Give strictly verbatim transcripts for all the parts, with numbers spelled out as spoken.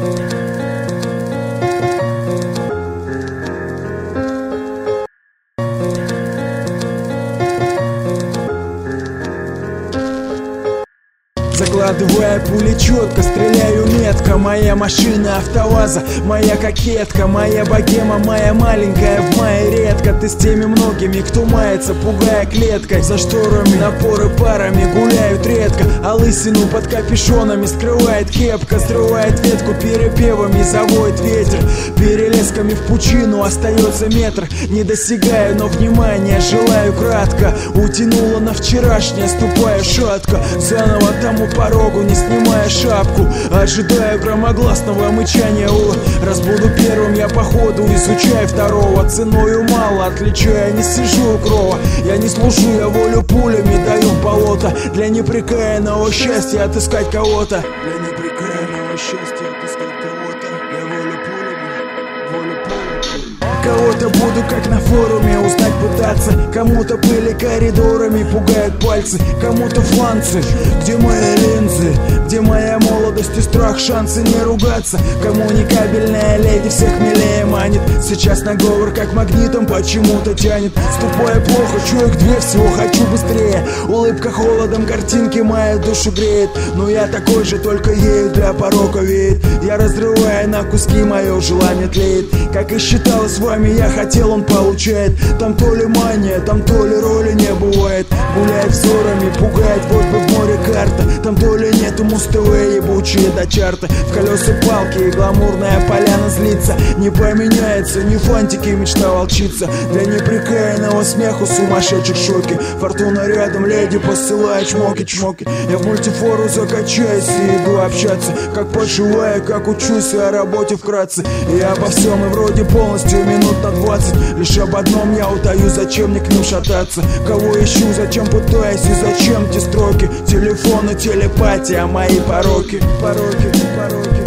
Закладывая пули четко, стреляю метко. Моя машина АвтоВАЗа, моя кокетка, моя богема, моя маленькая в мае редко. Ты с теми многими, кто мается, пугая клеткой. За шторами напоры парами гуляют редко, а лысину под капюшонами скрывает кепка. Срывает ветку перепевами, заводит ветер. Перелесками в пучину остается метр. Не достигаю, но внимания желаю кратко. Утянула на вчерашнее, ступая шатко. Заново тому порогу, не снимая шапку. Ожидаю громогласного мычания. О, раз буду первым, я походу изучаю второго. Ценою мало отличаю, не сижу у крова. Я не служу, я волю пулями даю в болото. Для непрекаянного счастья отыскать кого-то. Для непрекаянного счастья отыскать кого-то. Я волю пулями, волю пулями. Кого-то буду, как на форуме, узнать пытаться. Кому-то пыли коридорами пугают пальцы, кому-то фланцы. Где мои линзы? Где моя молодость и страх? Шансы не ругаться. Коммуникабельная леди всех милее манит. Сейчас наговор как магнитом почему-то тянет. Ступая плохо, чую к две, всего хочу быстрее. Улыбка холодом, картинки мою душу греет. Но я такой же, только ею для порока веет. Я разрываю на куски, мое желание тлеет. Как и считалось вами, я хотел, он получает. Там то ли мания, там то ли роли не бывает. Гуляет взорами, пугает, вот бы в море карта. Там то ли нету Муз-ТВ, ебучие до чарта. В колеса палки и гламурная поляна злится. Не поменяется, ни фантики, мечта волчица. Для непрекаянного смеху сумасшедших шоки. Фортуна рядом, леди посылает чмоки-чмоки. Я в мультифору закачаюсь и иду общаться. Как поживаю, как учусь о работе вкратце. И обо всем и вроде полностью минут на двадцать. Лишь об одном я утаю, зачем мне к ним шататься. Кого ищу, зачем пытаюсь и зачем те строки. Телефон и телепатия, мои пороки. Пороки, пороки.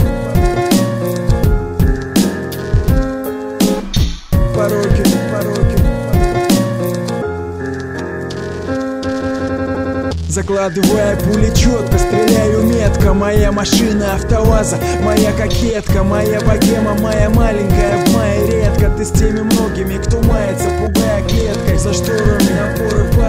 Пороки, пороки. Закладывая пули четко, стреляю метко. Моя машина АвтоВАЗа, моя кокетка, моя богема, моя маленькая в мае редко. Ты с теми многими, кто мается, пугая клеткой. За шторами напоры пар.